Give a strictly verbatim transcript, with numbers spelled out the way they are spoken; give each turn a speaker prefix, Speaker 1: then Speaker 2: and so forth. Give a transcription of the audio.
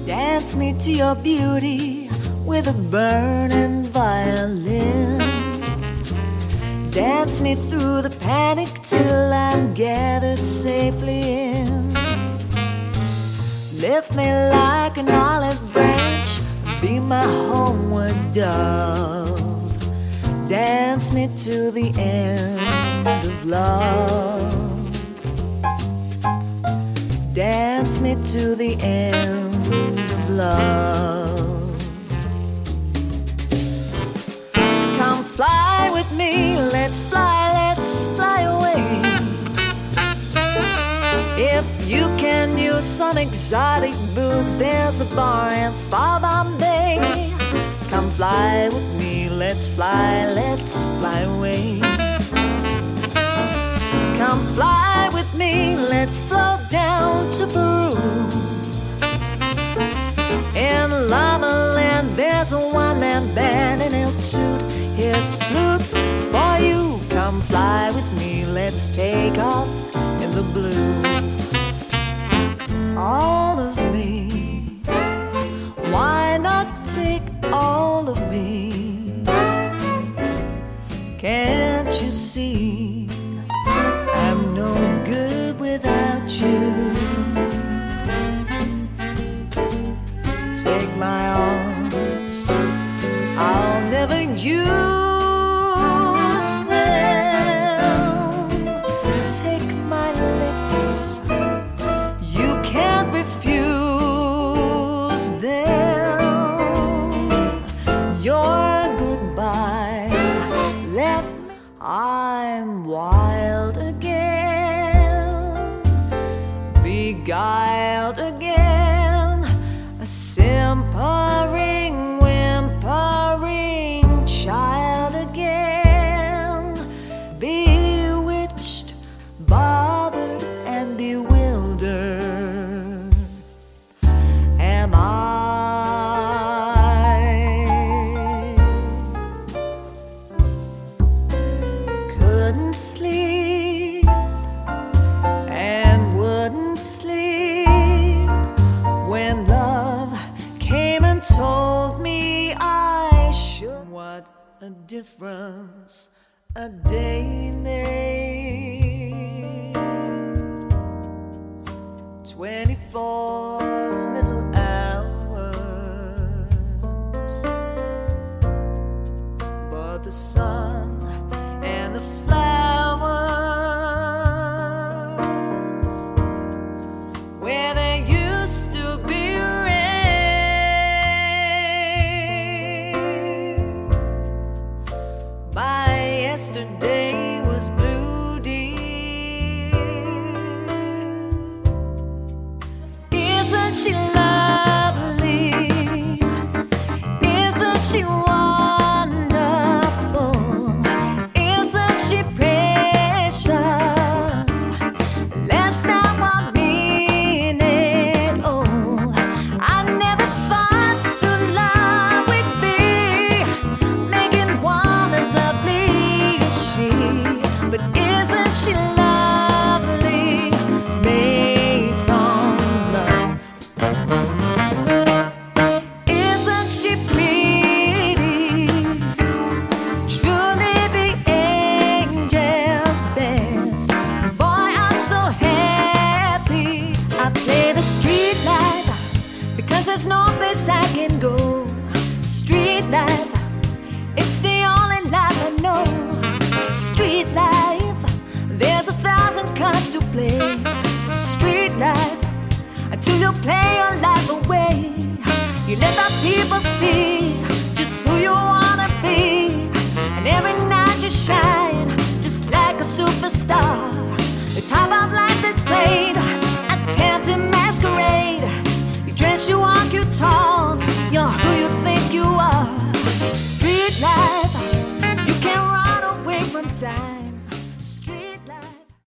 Speaker 1: Dance me to your beauty with a burning violin. Dance me through the panic till I'm gathered safely in. Lift me like an olive branch, be my homeward dove. Dance me to the end of love. Dance me to the end of love. Come fly with me, let's fly, let's fly away. If you can use some exotic booze, there's a bar in far Bombay. Come fly with me, let's fly, let's fly away. Come fly with me, let's float down to Peru. In Llama Land, there's a one-man band and he'll toot his flute for you. Come fly with me, let's take off in the blue. All of me, why not take all of me? Can't you see I'm no good without you? Take my arms, I'll never use them. Take my lips, you can't refuse them. Your goodbye left me, I'm wild again, beguiled again, a simpering, whimpering child again, bewitched, bothered, and bewildered. Am I? Couldn't sleep and wouldn't sleep when love came and told me I should. What a difference a day made. Twenty-four little hours, but the sun and the flowers, where there used to be rain, my yesterday was blue, dear. Isn't she lovely? Isn't she wonderful? Isn't she precious? Less than one minute old. I never thought that love would be making one as lovely as she. But isn't she lovely? Made from love. Isn't she pretty? Truly the angel's best. Boy, I'm so happy. I play the street life because there's no place I can go. Street life, it's the only life I know. Street life, there's a thousand cards to play. Street life, until you play your life away, you let the people see